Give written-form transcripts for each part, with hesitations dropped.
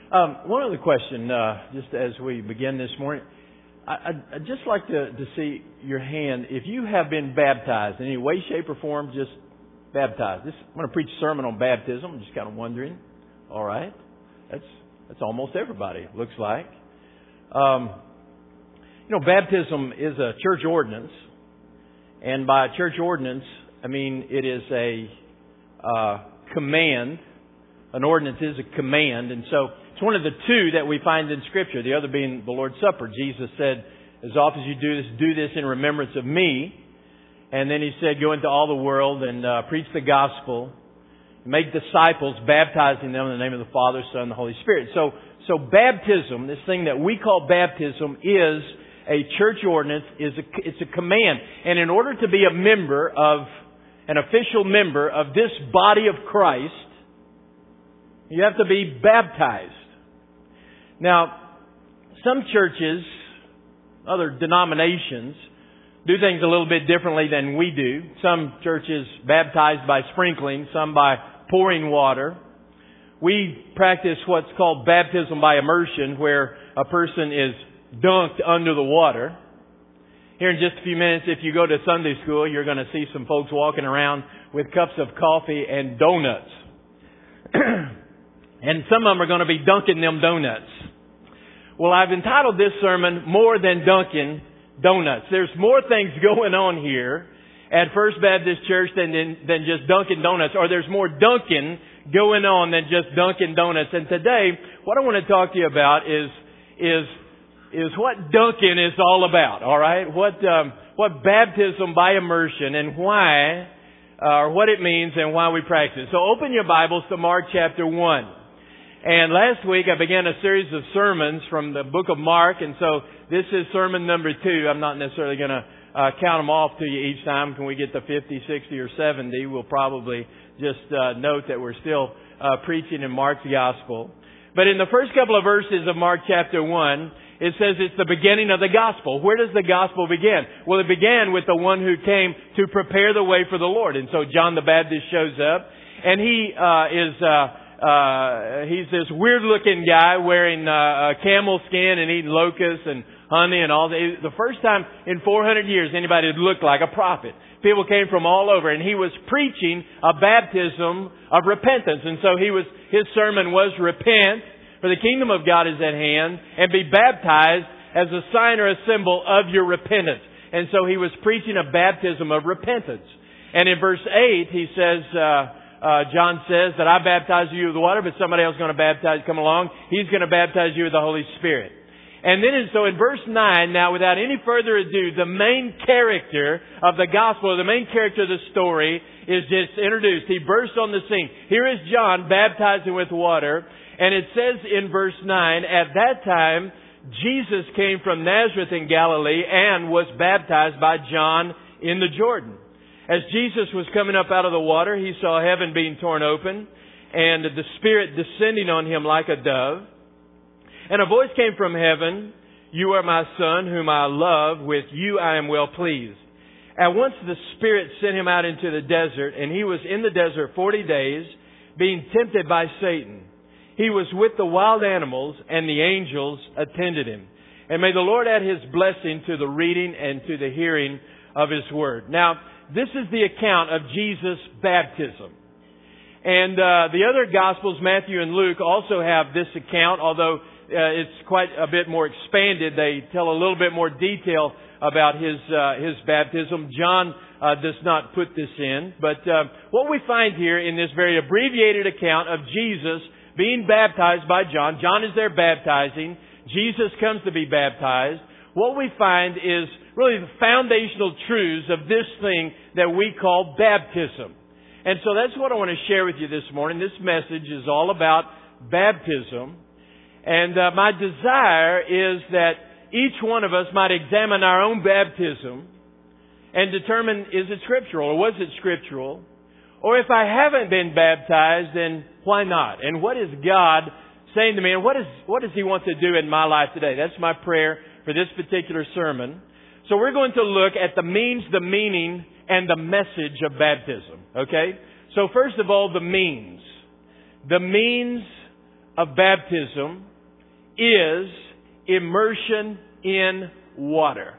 One other question, just as we begin this morning. I'd just like to see your hand. If you have been baptized in any way, shape, or form, just baptized. I'm going to preach a sermon on baptism. I'm just kind of wondering. All right. That's almost everybody, looks like. Baptism is a church ordinance. And by church ordinance, I mean it is a command. An ordinance is a command. And so it's one of the two that we find in Scripture, the other being the Lord's Supper. Jesus said, as often as you do this in remembrance of me. And then He said, go into all the world and preach the gospel. Make disciples, baptizing them in the name of the Father, Son, and the Holy Spirit. So baptism, this thing that we call baptism, is a church ordinance. It's a command. And in order to be an official member of this body of Christ, you have to be baptized. Now, some churches, other denominations, do things a little bit differently than we do. Some churches baptize by sprinkling, some by pouring water. We practice what's called baptism by immersion, where a person is dunked under the water. Here in just a few minutes, if you go to Sunday school, you're going to see some folks walking around with cups of coffee and donuts. And some of them are going to be dunking them donuts. Well, I've entitled this sermon, More Than Dunking Donuts. There's more things going on here at First Baptist Church than just Dunkin' Donuts, or there's more dunking going on than just Dunkin' Donuts. And today, what I want to talk to you about is what dunking is all about. All right, what baptism by immersion and why, or what it means and why we practice. So open your Bibles to Mark chapter 1. And last week I began a series of sermons from the book of Mark, and so this is sermon number 2. I'm not necessarily going to count them off to you each time. Can we get to 50, 60, or 70? We'll probably just note that we're still preaching in Mark's gospel. But in the first couple of verses of Mark chapter 1, it says it's the beginning of the gospel. Where does the gospel begin? Well, it began with the one who came to prepare the way for the Lord. And so John the Baptist shows up, and he he's this weird-looking guy wearing camel skin and eating locusts and honey and all that. The first time in 400 years anybody had looked like a prophet. People came from all over, and he was preaching a baptism of repentance. And so his sermon was, repent, for the kingdom of God is at hand, and be baptized as a sign or a symbol of your repentance. And so he was preaching a baptism of repentance. And in verse 8, he says, John says that I baptize you with water, but somebody else is going to come along. He's going to baptize you with the Holy Spirit. And then, so in verse 9, now without any further ado, the main character of the gospel, the main character of the story is just introduced. He bursts on the scene. Here is John baptizing with water. And it says in verse 9, at that time, Jesus came from Nazareth in Galilee and was baptized by John in the Jordan. As Jesus was coming up out of the water, he saw heaven being torn open and the Spirit descending on him like a dove. And a voice came from heaven, you are my Son, whom I love. With you I am well pleased. At once the Spirit sent him out into the desert, and he was in the desert 40 days, being tempted by Satan. He was with the wild animals, and the angels attended him. And may the Lord add His blessing to the reading and to the hearing of His Word. Now, this is the account of Jesus' baptism. And the other Gospels, Matthew and Luke, also have this account, although it's quite a bit more expanded. They tell a little bit more detail about his baptism. John does not put this in. But what we find here in this very abbreviated account of Jesus being baptized by John, John is there baptizing, Jesus comes to be baptized. What we find is really the foundational truths of this thing that we call baptism. And so that's what I want to share with you this morning. This message is all about baptism. And my desire is that each one of us might examine our own baptism and determine, is it scriptural or was it scriptural? Or if I haven't been baptized, then why not? And what is God saying to me? And what does He want to do in my life today? That's my prayer for this particular sermon. So we're going to look at the means, the meaning, and the message of baptism. Okay? So first of all, the means. The means of baptism is immersion in water.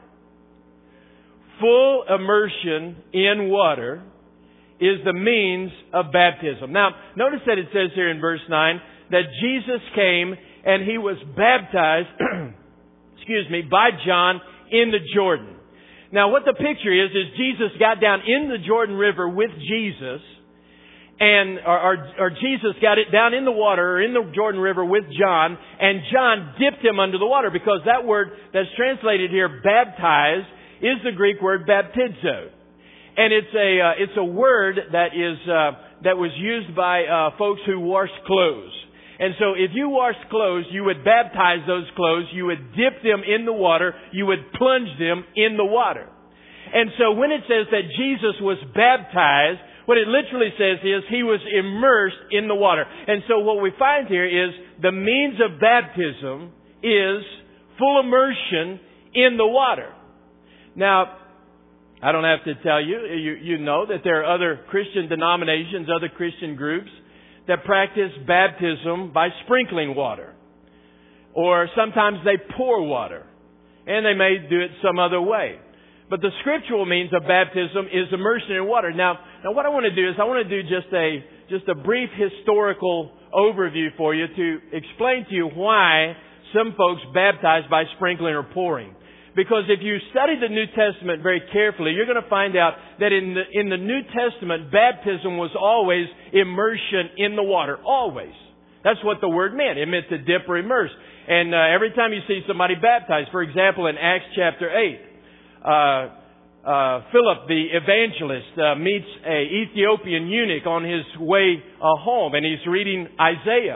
Full immersion in water is the means of baptism. Now, notice that it says here in verse 9 that Jesus came and He was baptized, by John in the Jordan. Now, what the picture is Jesus got down in the Jordan River with Jesus, or Jesus got it down in the water, or in the Jordan River with John, and John dipped him under the water, because that word that's translated here, baptized, is the Greek word baptizo. And it's a word that was used by folks who washed clothes. And so if you washed clothes, you would baptize those clothes, you would dip them in the water, you would plunge them in the water. And so when it says that Jesus was baptized, what it literally says is He was immersed in the water. And so what we find here is the means of baptism is full immersion in the water. Now, I don't have to tell you, you know that there are other Christian denominations, other Christian groups that practice baptism by sprinkling water. Or sometimes they pour water. And they may do it some other way. But the scriptural means of baptism is immersion in water. Now what I want to do is I want to do just a brief historical overview for you to explain to you why some folks baptize by sprinkling or pouring. Because if you study the New Testament very carefully, you're going to find out that in the New Testament, baptism was always immersion in the water. Always. That's what the word meant. It meant to dip or immerse. And every time you see somebody baptized, for example, in Acts chapter 8, Philip the evangelist meets an Ethiopian eunuch on his way home, and he's reading Isaiah.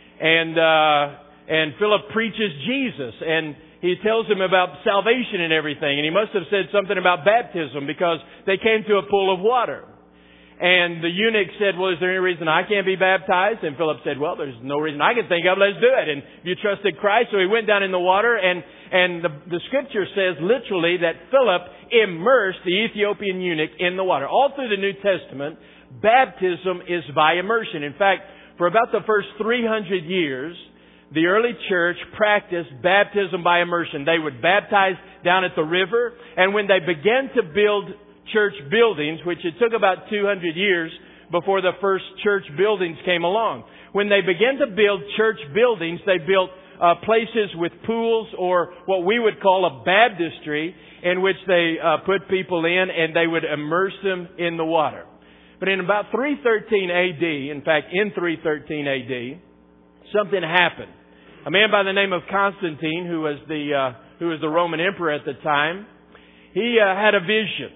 And Philip preaches Jesus, and he tells him about salvation and everything. And he must have said something about baptism, because they came to a pool of water. And the eunuch said, well, is there any reason I can't be baptized? And Philip said, well, there's no reason I can think of. Let's do it. And you trusted Christ. So he went down in the water. And the scripture says literally that Philip immersed the Ethiopian eunuch in the water. All through the New Testament, baptism is by immersion. In fact, for about the first 300 years, the early church practiced baptism by immersion. They would baptize down at the river. And when they began to build church buildings, which it took about 200 years before the first church buildings came along. When they began to build church buildings, they built places with pools, or what we would call a baptistry, in which they put people in and they would immerse them in the water. But in about 313 AD, in fact, in 313 AD, something happened. A man by the name of Constantine, who was the Roman emperor at the time, he had a vision.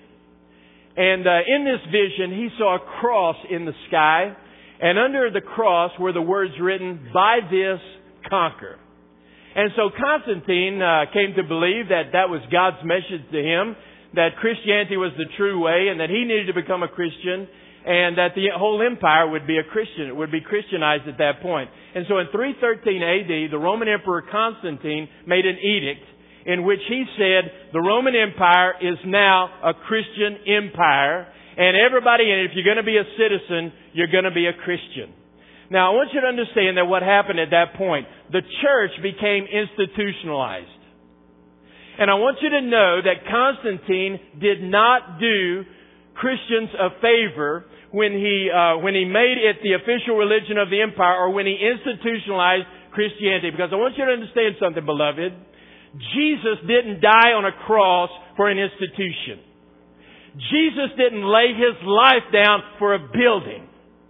And in this vision, he saw a cross in the sky. And under the cross were the words written, "By this conquer." And so Constantine came to believe that that was God's message to him, that Christianity was the true way, and that he needed to become a Christian, and that the whole empire would be a Christian. It would be Christianized at that point. And so in 313 AD, the Roman Emperor Constantine made an edict in which he said, the Roman Empire is now a Christian empire, and everybody in it, if you're going to be a citizen, you're going to be a Christian. Now, I want you to understand that what happened at that point, the church became institutionalized. And I want you to know that Constantine did not do Christians a favor when he made it the official religion of the empire, or when he institutionalized Christianity. Because I want you to understand something, beloved. Jesus didn't die on a cross for an institution. Jesus didn't lay His life down for a building.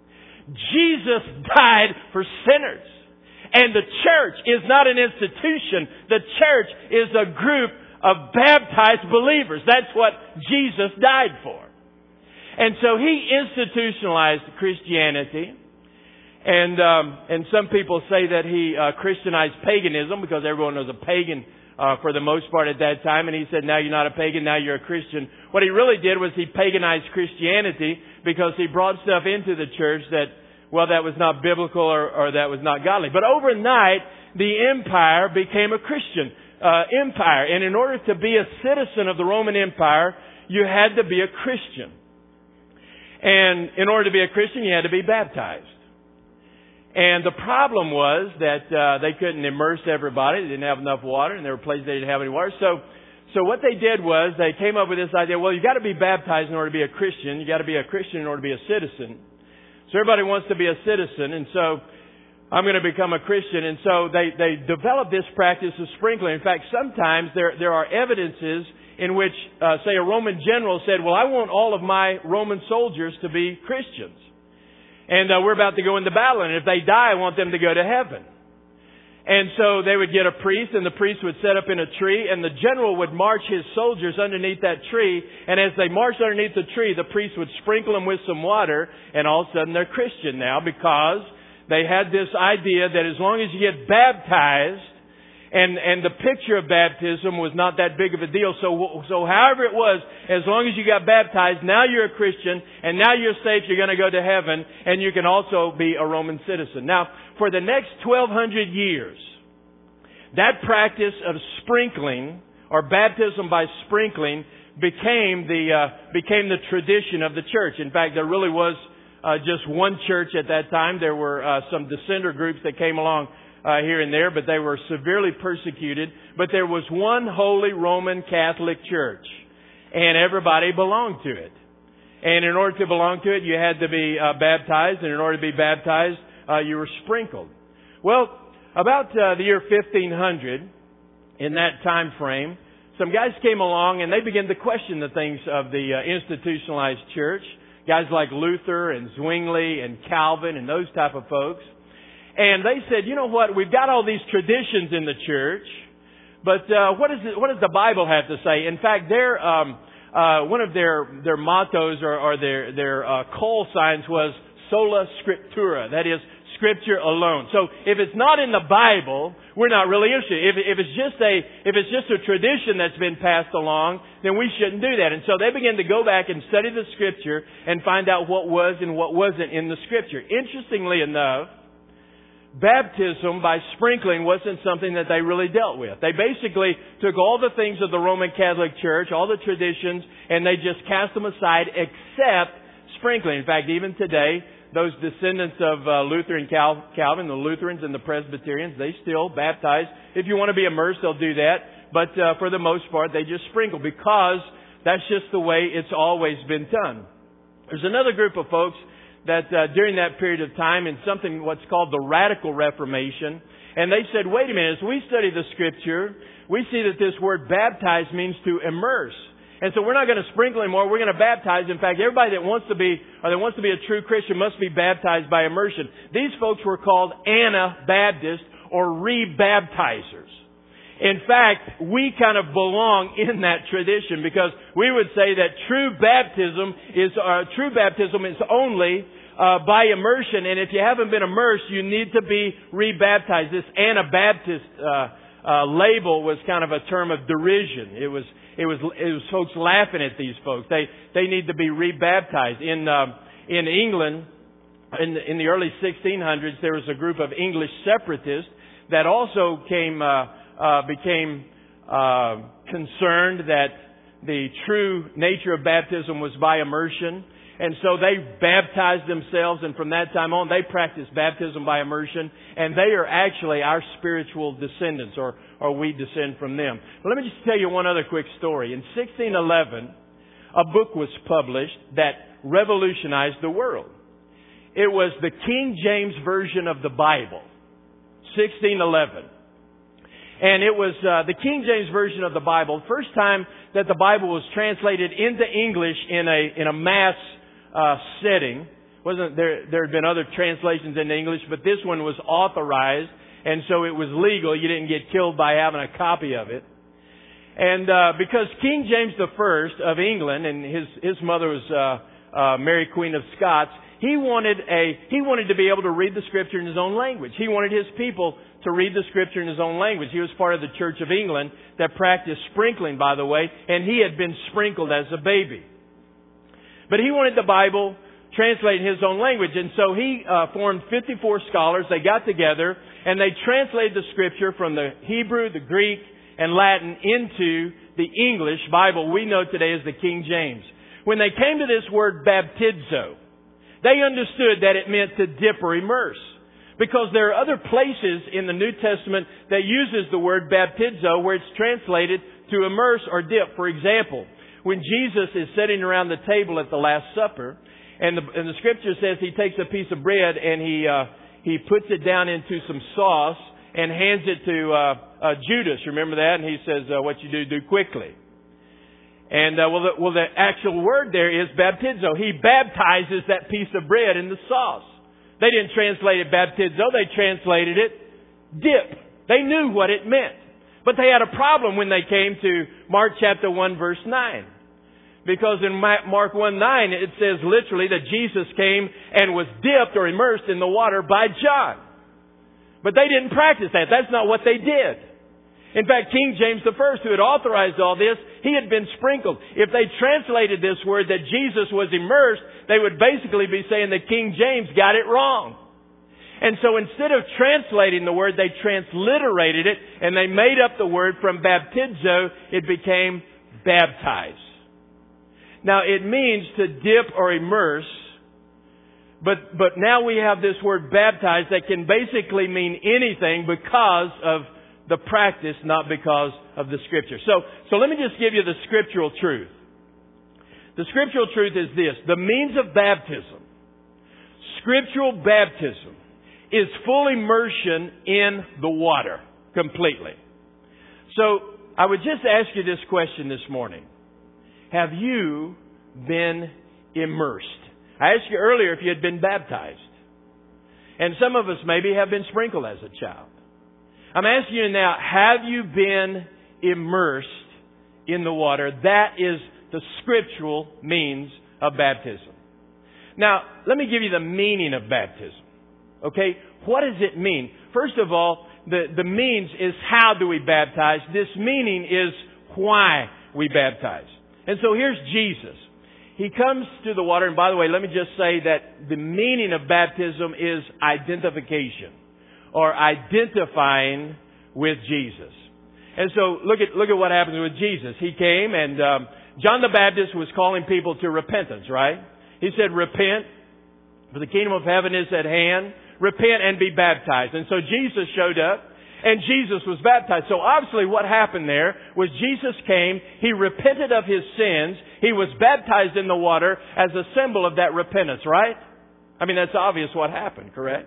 Jesus died for sinners. And the church is not an institution. The church is a group of baptized believers. That's what Jesus died for. And so He institutionalized Christianity. And some people say that He Christianized paganism, because everyone was a pagan for the most part at that time. And He said, now you're not a pagan, now you're a Christian. What He really did was He paganized Christianity, because He brought stuff into the church that was not biblical or that was not godly. But overnight, the empire became a Christian empire. And in order to be a citizen of the Roman Empire, you had to be a Christian. And in order to be a Christian, you had to be baptized. And the problem was that they couldn't immerse everybody. They didn't have enough water, and there were places they didn't have any water. So what they did was they came up with this idea, well, you got to be baptized in order to be a Christian. You got to be a Christian in order to be a citizen. So everybody wants to be a citizen, and so I'm going to become a Christian. And so they developed this practice of sprinkling. In fact, sometimes there are evidences in which, say, a Roman general said, well, I want all of my Roman soldiers to be Christians. And we're about to go into battle, and if they die, I want them to go to heaven. And so they would get a priest, and the priest would set up in a tree, and the general would march his soldiers underneath that tree. And as they marched underneath the tree, the priest would sprinkle them with some water, and all of a sudden they're Christian now, because they had this idea that as long as you get baptized, and the picture of baptism was not that big of a deal. So however it was, as long as you got baptized, now you're a Christian, and now you're safe, you're going to go to heaven, and you can also be a Roman citizen. Now, for the next 1,200 years, that practice of sprinkling, or baptism by sprinkling, became the tradition of the church. In fact, there really was just one church at that time. There were some dissenter groups that came along here and there, but they were severely persecuted. But there was one holy Roman Catholic church, and everybody belonged to it. And in order to belong to it, you had to be baptized, and in order to be baptized, you were sprinkled. Well, about the year 1500, in that time frame, some guys came along and they began to question the things of the institutionalized church. Guys like Luther and Zwingli and Calvin and those type of folks. And they said, you know what, we've got all these traditions in the church, but what does the Bible have to say? In fact, one of their mottos or their call signs was sola scriptura, that is, Scripture alone. So if it's not in the Bible, we're not really interested. If it's just a tradition that's been passed along, then we shouldn't do that. And so they began to go back and study the Scripture and find out what was and what wasn't in the Scripture. Interestingly enough, baptism by sprinkling wasn't something that they really dealt with. They basically took all the things of the Roman Catholic Church, all the traditions, and they just cast them aside except sprinkling. In fact, even today, those descendants of Luther and Calvin, the Lutherans and the Presbyterians, they still baptize. If you want to be immersed, they'll do that. But for the most part, they just sprinkle because that's just the way it's always been done. There's another group of folks that during that period of time in something what's called the Radical Reformation, and they said, wait a minute, as we study the Scripture, we see that this word baptize means to immerse. And so we're not going to sprinkle anymore. We're going to baptize. In fact, everybody that wants to be a true Christian must be baptized by immersion. These folks were called Anabaptists or rebaptizers. In fact, we kind of belong in that tradition because we would say that true baptism is only by immersion. And if you haven't been immersed, you need to be rebaptized. This Anabaptist label was kind of a term of derision. It was folks laughing at these folks. They need to be rebaptized. In England, in the early 1600s, there was a group of English separatists that also became concerned that the true nature of baptism was by immersion. And so they baptized themselves, and from that time on, they practiced baptism by immersion, and they are actually our spiritual descendants, or we descend from them. But let me just tell you one other quick story. In 1611, a book was published that revolutionized the world. It was the King James Version of the Bible, 1611. And it was the King James Version of the Bible, first time that the Bible was translated into English in a mass setting. There had been other translations into English, but this one was authorized, and so it was legal. You didn't get killed by having a copy of it. And because King James I of England, and his mother was Mary Queen of Scots, he wanted to be able to read the Scripture in his own language. He wanted his people to read the Scripture in his own language. He was part of the Church of England that practiced sprinkling, by the way, and he had been sprinkled as a baby. But he wanted the Bible translated in his own language. And so he formed 54 scholars. They got together and they translated the Scripture from the Hebrew, the Greek, and Latin into the English Bible we know today as the King James. When they came to this word baptizo, they understood that it meant to dip or immerse. Because there are other places in the New Testament that uses the word baptizo where it's translated to immerse or dip. For example, when Jesus is sitting around the table at the Last Supper, and the Scripture says He takes a piece of bread and He puts it down into some sauce and hands it to Judas. Remember that? And He says, what you do quickly. And the actual word there is baptizo. He baptizes that piece of bread in the sauce. They didn't translate it baptizo. They translated it dip. They knew what it meant. But they had a problem when they came to Mark chapter 1 verse 9. Because in Mark 1:9 it says literally that Jesus came and was dipped or immersed in the water by John. But they didn't practice that. That's not what they did. In fact, King James I, who had authorized all this, he had been sprinkled. If they translated this word that Jesus was immersed, they would basically be saying that King James got it wrong. And so instead of translating the word, they transliterated it and they made up the word from baptizo. It became baptize. Now it means to dip or immerse, but now we have this word baptize that can basically mean anything because of the practice, not because of the Scripture. So let me just give you the scriptural truth. The scriptural truth is this: the means of baptism, scriptural baptism, is full immersion in the water completely. So I would just ask you this question this morning. Have you been immersed? I asked you earlier if you had been baptized. And some of us maybe have been sprinkled as a child. I'm asking you now, have you been immersed in the water? That is the scriptural means of baptism. Now, let me give you the meaning of baptism. Okay? What does it mean? First of all, the means is how do we baptize? This meaning is why we baptize. And so here's Jesus. He comes to the water, and by the way, let me just say that the meaning of baptism is identification, or identifying with Jesus. And so look at what happens with Jesus. He came and John the Baptist was calling people to repentance, right? He said, repent, for the kingdom of heaven is at hand. Repent and be baptized. And so Jesus showed up and Jesus was baptized. So obviously what happened there was Jesus came, He repented of His sins, He was baptized in the water as a symbol of that repentance, right? I mean, that's obvious what happened, correct?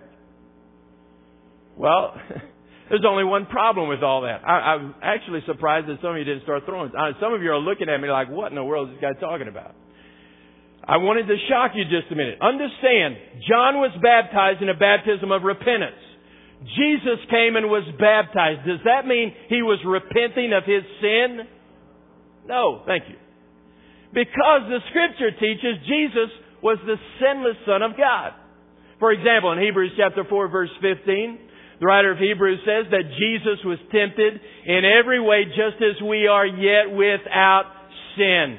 Well, there's only one problem with all that. I'm actually surprised that some of you didn't start throwing. Some of you are looking at me like, what in the world is this guy talking about? I wanted to shock you just a minute. Understand, John was baptized in a baptism of repentance. Jesus came and was baptized. Does that mean He was repenting of His sin? No, thank you. Because the Scripture teaches Jesus was the sinless Son of God. For example, in Hebrews chapter 4 verse 15, the writer of Hebrews says that Jesus was tempted in every way just as we are, yet without sin.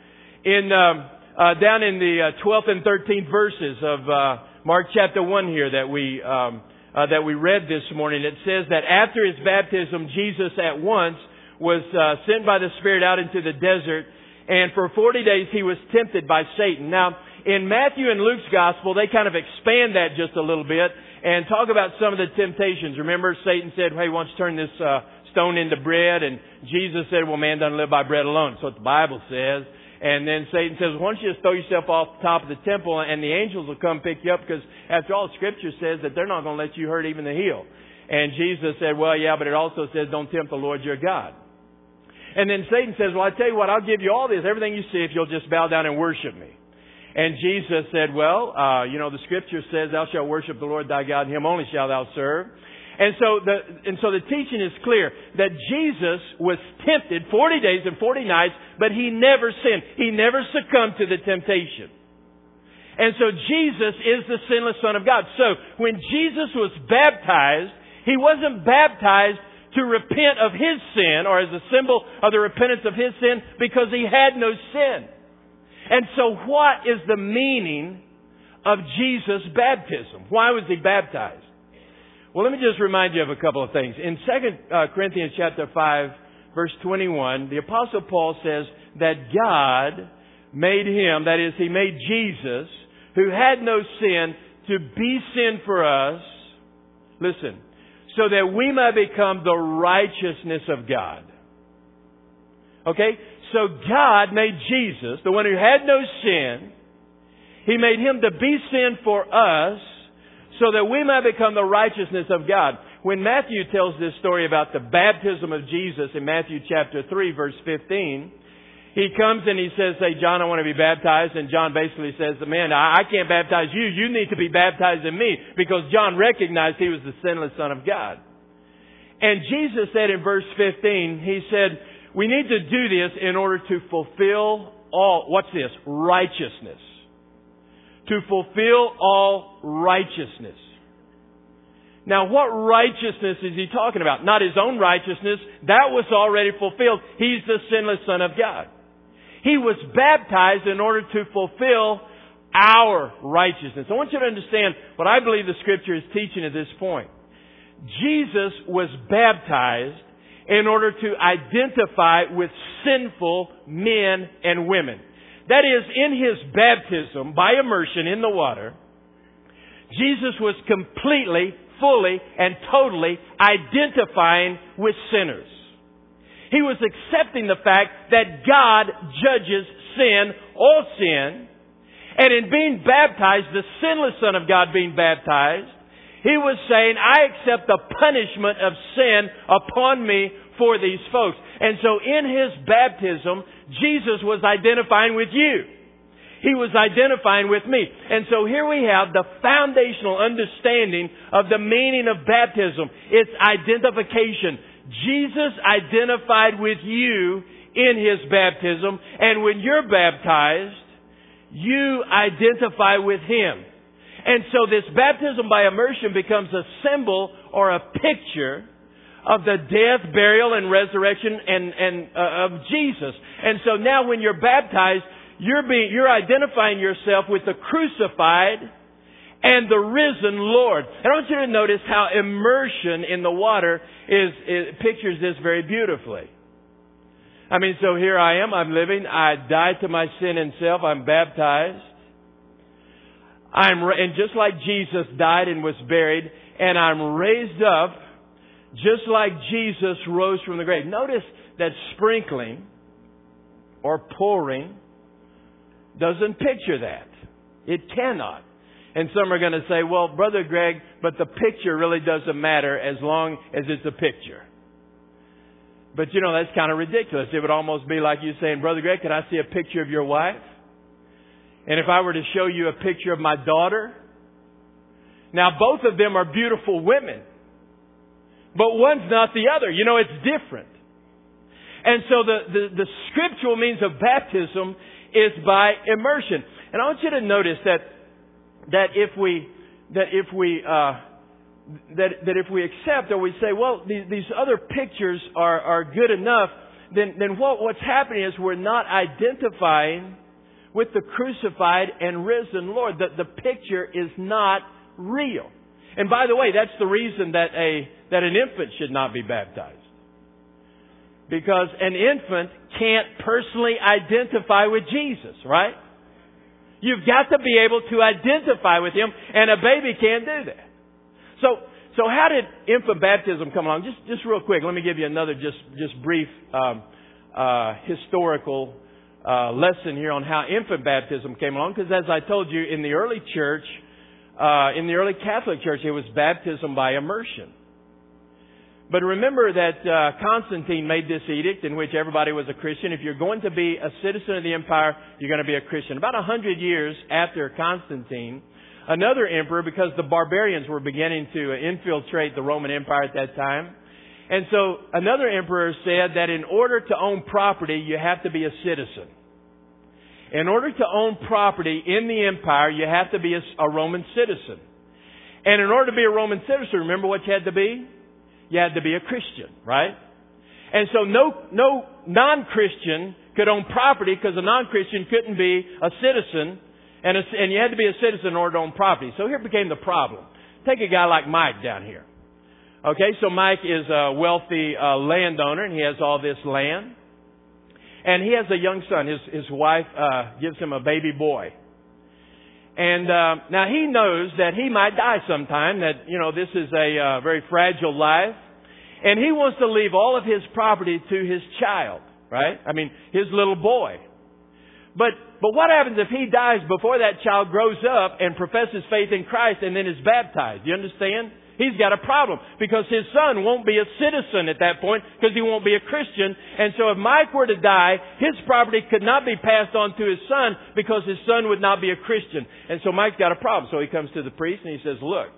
Down in the 12th and 13th verses of Mark chapter 1 here that we read this morning, it says that after His baptism, Jesus at once was sent by the Spirit out into the desert, and for 40 days He was tempted by Satan. Now, in Matthew and Luke's Gospel, they kind of expand that just a little bit and talk about some of the temptations. Remember, Satan said, hey, why don't you turn this stone into bread? And Jesus said, well, man doesn't live by bread alone. That's what the Bible says. And then Satan says, why don't you just throw yourself off the top of the temple and the angels will come pick you up, because after all, Scripture says that they're not going to let you hurt even the heel. And Jesus said, well, yeah, but it also says don't tempt the Lord your God. And then Satan says, well, I tell you what, I'll give you all this, everything you see, if you'll just bow down and worship me. And Jesus said, well, the Scripture says thou shalt worship the Lord thy God, and Him only shalt thou serve. And so the teaching is clear that Jesus was tempted 40 days and 40 nights, but He never sinned. He never succumbed to the temptation. And so Jesus is the sinless Son of God. So when Jesus was baptized, He wasn't baptized to repent of His sin or as a symbol of the repentance of His sin, because He had no sin. And so what is the meaning of Jesus' baptism? Why was He baptized? Well, let me just remind you of a couple of things. In 2 Corinthians chapter 5, verse 21, the Apostle Paul says that God made Him, that is, He made Jesus, who had no sin, to be sin for us, Listen. So that we might become the righteousness of God. Okay? So God made Jesus, the one who had no sin, He made Him to be sin for us so that we might become the righteousness of God. When Matthew tells this story about the baptism of Jesus in Matthew chapter 3 verse 15, he comes and he says, "Hey, John, I want to be baptized." And John basically says, "Man, I can't baptize you. You need to be baptized in me." Because John recognized he was the sinless Son of God. And Jesus said in verse 15, He said, we need to do this in order to fulfill all, what's this? Righteousness. To fulfill all righteousness. Now, what righteousness is He talking about? Not His own righteousness. That was already fulfilled. He's the sinless Son of God. He was baptized in order to fulfill our righteousness. I want you to understand what I believe the Scripture is teaching at this point. Jesus was baptized in order to identify with sinful men and women. That is, in His baptism, by immersion in the water, Jesus was completely, fully, and totally identifying with sinners. He was accepting the fact that God judges sin, all sin, and in being baptized, the sinless Son of God being baptized, He was saying, I accept the punishment of sin upon me for these folks. And so in His baptism, Jesus was identifying with you. He was identifying with me. And so here we have the foundational understanding of the meaning of baptism. It's identification. Jesus identified with you in His baptism. And when you're baptized, you identify with Him. And so this baptism by immersion becomes a symbol or a picture of the death, burial, and resurrection of Jesus. And so now when you're baptized, you're identifying yourself with the crucified and the risen Lord. And I want you to notice how immersion in the water pictures this very beautifully. I mean, so here I am, I'm living, I died to my sin and self, I'm baptized. And just like Jesus died and was buried, and I'm raised up, just like Jesus rose from the grave. Notice that sprinkling or pouring doesn't picture that. It cannot. And some are going to say, well, Brother Greg, but the picture really doesn't matter as long as it's a picture. But you know, that's kind of ridiculous. It would almost be like you saying, Brother Greg, can I see a picture of your wife? And if I were to show you a picture of my daughter, now both of them are beautiful women, but one's not the other. You know, it's different. And so the scriptural means of baptism is by immersion. And I want you to notice that if we accept, or we say, well, these other pictures are good enough, then what's happening is we're not identifying with the crucified and risen Lord. The picture is not real. And by the way, that's the reason that an infant should not be baptized. Because an infant can't personally identify with Jesus, right? You've got to be able to identify with Him, and a baby can't do that. So how did infant baptism come along? Just real quick, let me give you another just brief historical lesson here on how infant baptism came along. Because as I told you, in the early church, in the early Catholic Church, it was baptism by immersion. But remember that Constantine made this edict in which everybody was a Christian. If you're going to be a citizen of the empire, you're going to be a Christian. About 100 years after Constantine, another emperor, because the barbarians were beginning to infiltrate the Roman Empire at that time. And so another emperor said that in order to own property, you have to be a citizen. In order to own property in the empire, you have to be a Roman citizen. And in order to be a Roman citizen, remember what you had to be? You had to be a Christian, right? And so no non-Christian could own property because a non-Christian couldn't be a citizen, and you had to be a citizen in order to own property. So here became the problem. Take a guy like Mike down here. Okay, so Mike is a wealthy landowner, and he has all this land. And he has a young son. His wife gives him a baby boy. And now he knows that he might die sometime, that, this is a very fragile life. And he wants to leave all of his property to his child, right? I mean, his little boy. But what happens if he dies before that child grows up and professes faith in Christ and then is baptized? You understand? He's got a problem because his son won't be a citizen at that point because he won't be a Christian. And so if Mike were to die, his property could not be passed on to his son because his son would not be a Christian. And so Mike's got a problem. So he comes to the priest and he says, look,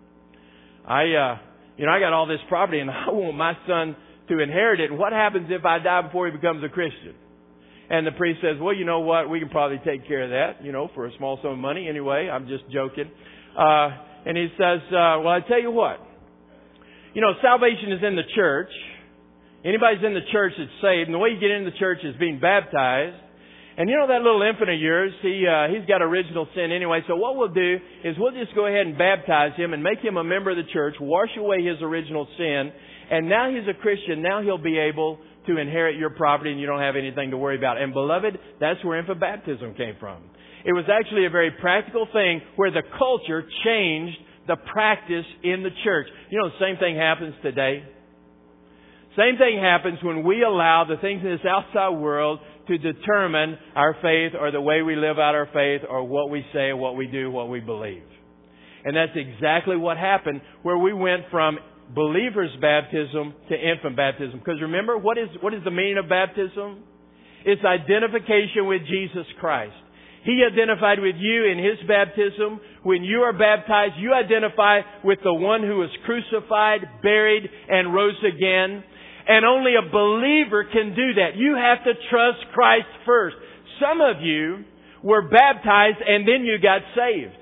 I got all this property and I want my son to inherit it. And what happens if I die before he becomes a Christian? And the priest says, well, you know what? We can probably take care of that, for a small sum of money. Anyway, I'm just joking. And he says, well, I tell you what. Salvation is in the church. Anybody's in the church that's saved. And the way you get into the church is being baptized. And that little infant of yours, he's got original sin anyway. So what we'll do is we'll just go ahead and baptize him and make him a member of the church, wash away his original sin. And now he's a Christian. Now he'll be able to inherit your property and you don't have anything to worry about. And beloved, that's where infant baptism came from. It was actually a very practical thing where the culture changed the practice in the church. The same thing happens today. Same thing happens when we allow the things in this outside world to determine our faith or the way we live out our faith or what we say, what we do, what we believe. And that's exactly what happened where we went from believer's baptism to infant baptism. Because remember, what is the meaning of baptism? It's identification with Jesus Christ. He identified with you in His baptism. When you are baptized, you identify with the one who was crucified, buried, and rose again. And only a believer can do that. You have to trust Christ first. Some of you were baptized and then you got saved.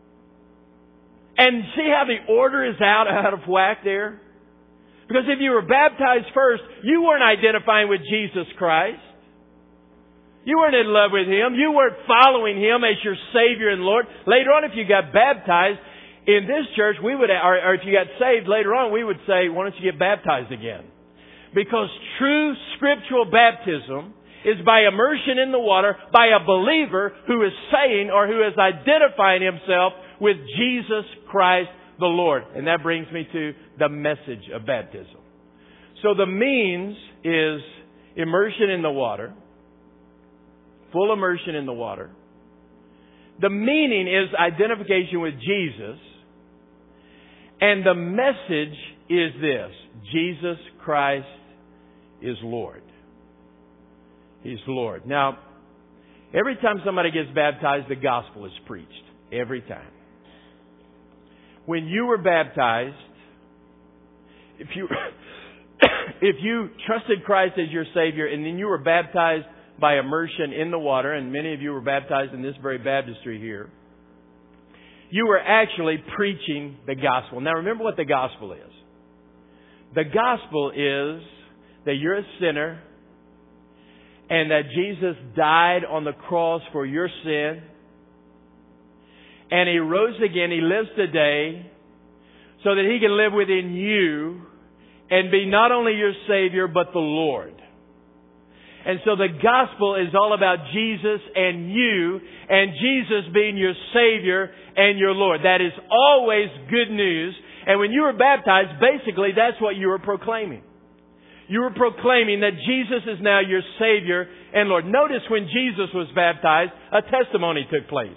And see how the order is out of whack there? Because if you were baptized first, you weren't identifying with Jesus Christ. You weren't in love with Him. You weren't following Him as your Savior and Lord. Later on, if you got baptized in this church, we would, or if you got saved later on, we would say, why don't you get baptized again? Because true scriptural baptism is by immersion in the water by a believer who is saying or who is identifying himself with Jesus Christ the Lord. And that brings me to the message of baptism. So the means is immersion in the water. Full immersion in the water. The meaning is identification with Jesus. And the message is this: Jesus Christ is Lord. He's Lord. Now, every time somebody gets baptized, the gospel is preached. Every time. When you were baptized, if you trusted Christ as your Savior and then you were baptized by immersion in the water, and many of you were baptized in this very baptistry here, you were actually preaching the gospel. Now remember what the gospel is. The gospel is that you're a sinner and that Jesus died on the cross for your sin. And He rose again. He lives today so that He can live within you and be not only your Savior, but the Lord. And so the gospel is all about Jesus and you, and Jesus being your Savior and your Lord. That is always good news. And when you were baptized, basically that's what you were proclaiming. You were proclaiming that Jesus is now your Savior and Lord. Notice when Jesus was baptized, a testimony took place.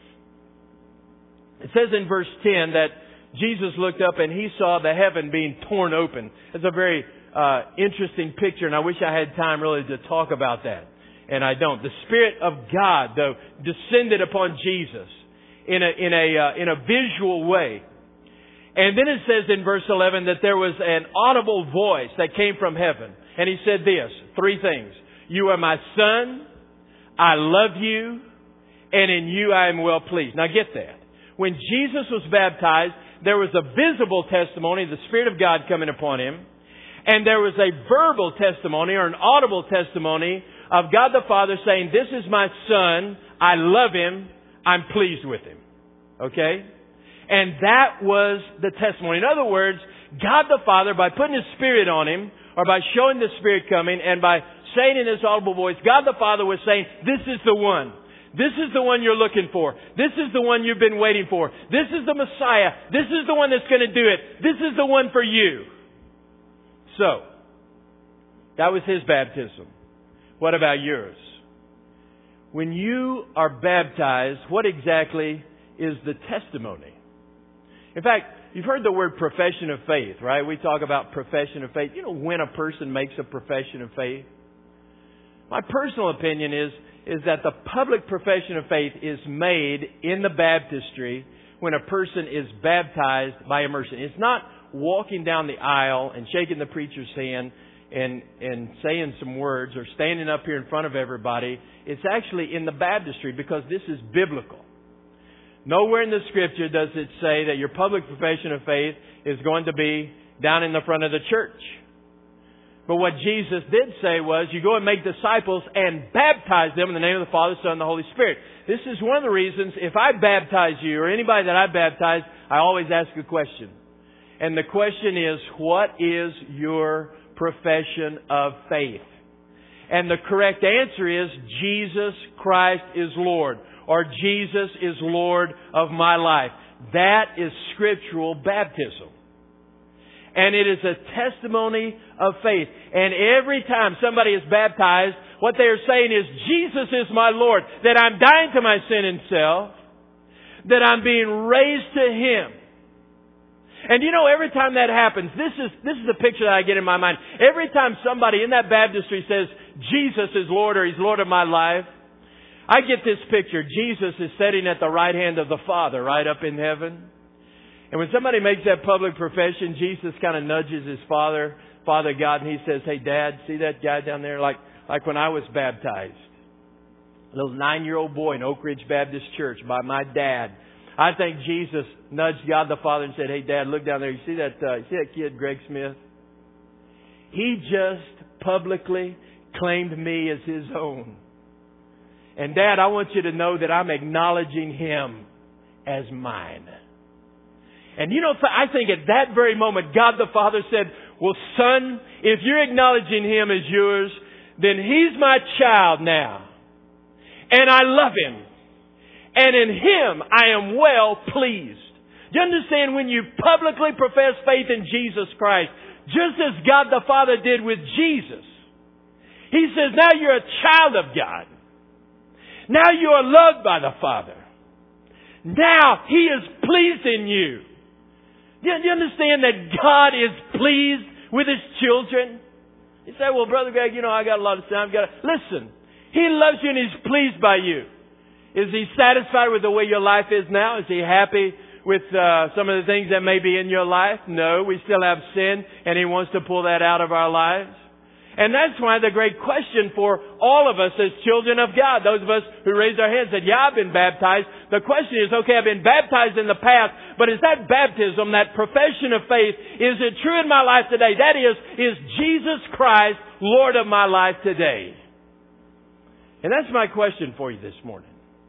It says in verse 10 that Jesus looked up and He saw the heaven being torn open. It's a very interesting picture, and I wish I had time really to talk about that. And I don't. The Spirit of God, though, descended upon Jesus in a visual way. And then it says in verse 11 that there was an audible voice that came from heaven. And He said this, 3 things. You are my Son, I love you, and in you I am well pleased. Now get that. When Jesus was baptized, there was a visible testimony, the Spirit of God coming upon Him. And there was a verbal testimony or an audible testimony of God the Father saying, this is my Son, I love Him, I'm pleased with Him. Okay? And that was the testimony. In other words, God the Father, by putting His Spirit on Him, or by showing the Spirit coming, and by saying in His audible voice, God the Father was saying, this is the one. This is the one you're looking for. This is the one you've been waiting for. This is the Messiah. This is the one that's going to do it. This is the one for you. So, that was his baptism. What about yours? When you are baptized, what exactly is the testimony? In fact, you've heard the word profession of faith, right? We talk about profession of faith. You know when a person makes a profession of faith? My personal opinion is that the public profession of faith is made in the baptistry when a person is baptized by immersion. It's not walking down the aisle and shaking the preacher's hand and saying some words or standing up here in front of everybody. It's actually in the baptistry because this is biblical. Nowhere in the Scripture does it say that your public profession of faith is going to be down in the front of the church. But what Jesus did say was, you go and make disciples and baptize them in the name of the Father, Son, and the Holy Spirit. This is one of the reasons, if I baptize you or anybody that I baptize, I always ask a question. And the question is, what is your profession of faith? And the correct answer is, Jesus Christ is Lord. Or Jesus is Lord of my life. That is scriptural baptism. And it is a testimony of faith. And every time somebody is baptized, what they are saying is, Jesus is my Lord. That I'm dying to my sin and self. That I'm being raised to Him. And you know, every time that happens, this is the picture that I get in my mind. Every time somebody in that baptistry says, Jesus is Lord or He's Lord of my life, I get this picture. Jesus is sitting at the right hand of the Father, right up in heaven. And when somebody makes that public profession, Jesus kind of nudges his Father God, and He says, hey, Dad, see that guy down there? Like when I was baptized. A little 9-year-old boy in Oak Ridge Baptist Church by my dad. I think Jesus nudged God the Father and said, hey, Dad, look down there. You see that kid, Greg Smith? He just publicly claimed me as his own. And Dad, I want you to know that I'm acknowledging him as mine. And you know, I think at that very moment, God the Father said, well, son, if you're acknowledging him as yours, then he's my child now. And I love him. And in him, I am well pleased. Do you understand when you publicly profess faith in Jesus Christ, just as God the Father did with Jesus, He says, now you're a child of God. Now you are loved by the Father. Now He is pleased in you. Do you understand that God is pleased with His children? You say, well, Brother Greg, you know, I got a lot of time. Listen, He loves you and He's pleased by you. Is He satisfied with the way your life is now? Is He happy with some of the things that may be in your life? No, we still have sin and He wants to pull that out of our lives. And that's why the great question for all of us as children of God, those of us who raised our hands said, yeah, I've been baptized. The question is, okay, I've been baptized in the past, but is that baptism, that profession of faith, is it true in my life today? That is Jesus Christ Lord of my life today? And that's my question for you this morning.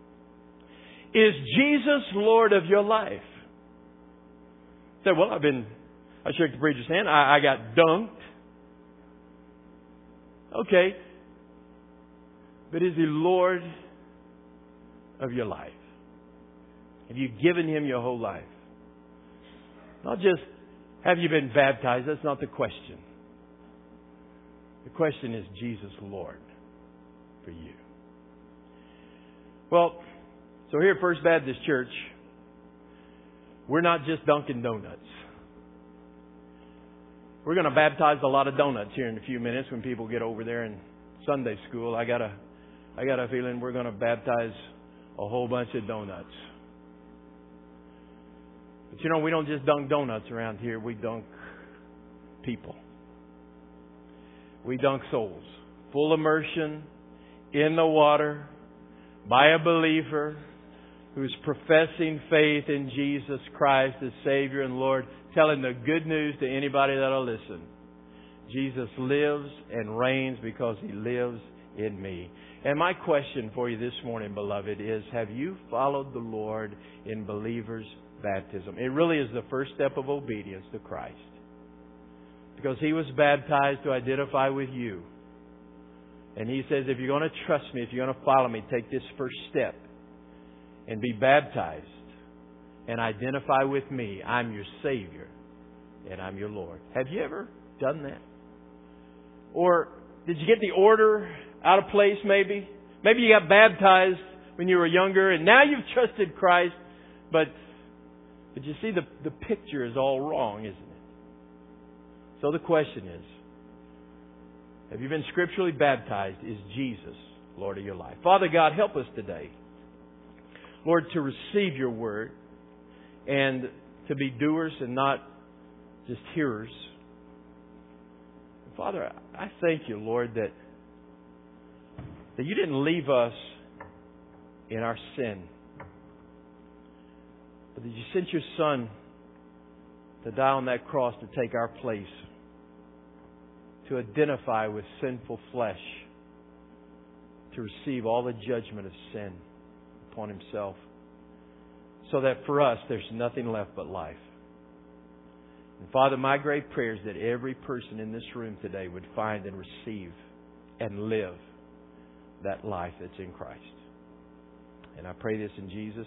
Is Jesus Lord of your life? You say, well, I shook the preacher's hand. I got dunked. Okay. But is He Lord of your life? Have you given Him your whole life? Not just, have you been baptized? That's not the question. The question is, Jesus Lord for you? Well, so here at First Baptist Church, we're not just Dunkin' Donuts. We're going to baptize a lot of donuts here in a few minutes when people get over there in Sunday school. I got a feeling we're going to baptize a whole bunch of donuts. But you know, we don't just dunk donuts around here. We dunk people. We dunk souls. Full immersion in the water by a believer who's professing faith in Jesus Christ as Savior and Lord, telling the good news to anybody that'll listen. Jesus lives and reigns because He lives in me. And my question for you this morning, beloved, is, have you followed the Lord in believer's baptism? It really is the first step of obedience to Christ. Because He was baptized to identify with you. And He says, if you're going to trust me, if you're going to follow me, take this first step and be baptized and identify with me. I'm your Savior and I'm your Lord. Have you ever done that? Or did you get the order out of place maybe? Maybe you got baptized when you were younger and now you've trusted Christ, but you see the picture is all wrong, isn't it? So the question is, have you been scripturally baptized? Is Jesus Lord of your life? Father God, help us today, Lord, to receive your word and to be doers and not just hearers. Father, I thank you, Lord, that you didn't leave us in our sin, but that you sent your Son to die on that cross to take our place, to identify with sinful flesh, to receive all the judgment of sin upon Himself, so that for us there's nothing left but life. And Father, my great prayer is that every person in this room today would find and receive and live that life that's in Christ. And I pray this in Jesus'